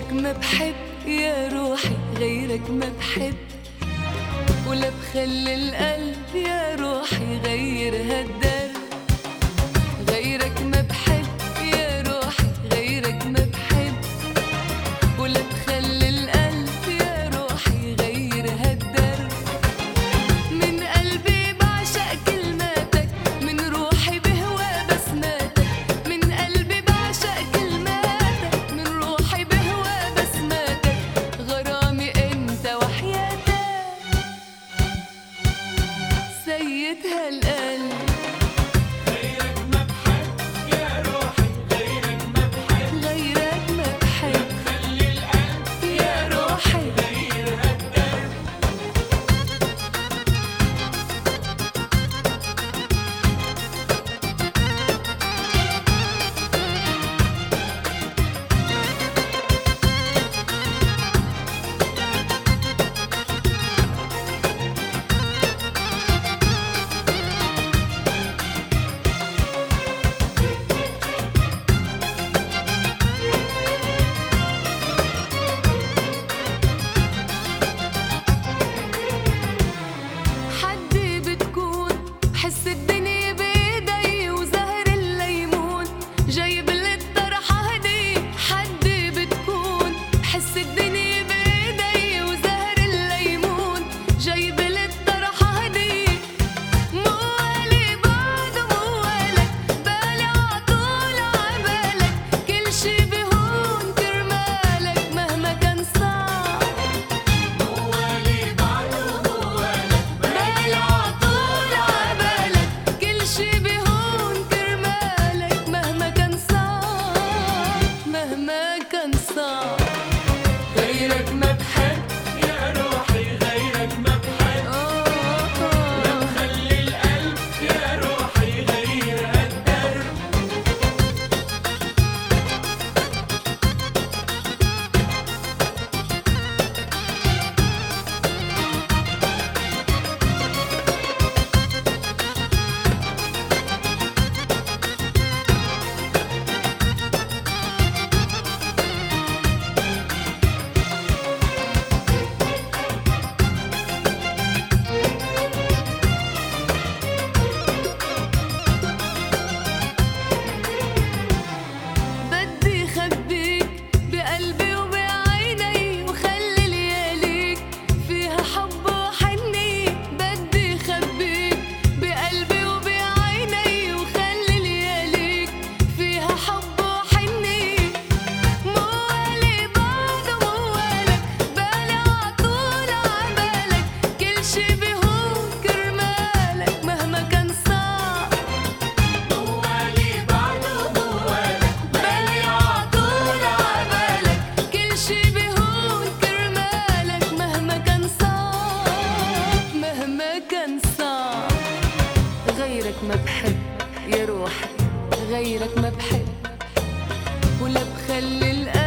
غيرك ما بحب يا روحي، غيرك ما بحب، ولا بخلي القلب يا روحي غير هالدرب. غيرك ما بحب يا روحي، غيرك ما بحب، ولا بخلي القلب يا روحي غير هالدرب. من قلبي بعشق كلماتك، من روحي بهوى بسماتك، من قلبي بعشق كلماتك، من روحي بهوى بسماتك، غرامي انت وحياتك سيد هالقلب. غيرك ما بحب يا روحي، غيرك ما بحب، غيرك ما بحب، خلي القلب يا روحي غير هالدرب. حدي بتكون حس الدنيا بإيدي وزهر الليمون جايب للطرحة هدية. حدي بتكون حس الدنيا بإيدي وزهر الليمون جايب للطرحة هدية. موالي بعد موالك بالي عطول عبالك، كل شي بهون كرمالك مهما كان صعب. موالي بعد وموالك بالي عطول عبالك، كل شي بهون كرمالك مهما كان صعب، مهما كان صعب. غيرك ما بحب يا روحي، غيرك ما بحب، خلي القلب يا روحي غير هالدرب. بدي خبيك بقلبي وبعيني وخلي لياليك فيها حب وحنية. بدي خبيك بقلبي وبعيني وخلي لياليك فيها حب وحنية. موالي بعد موالك بالي عطول عبالك، كل شي بهون كرمالك مهما كان صعب. موالي بعد وموالك بالي عطول عبالك، كل شي بهون كرمالك مهما كان صعب، مهما كان صعب. غيرك ما بحب يا روحي، غيرك ما بحب، ولا بخلي القلب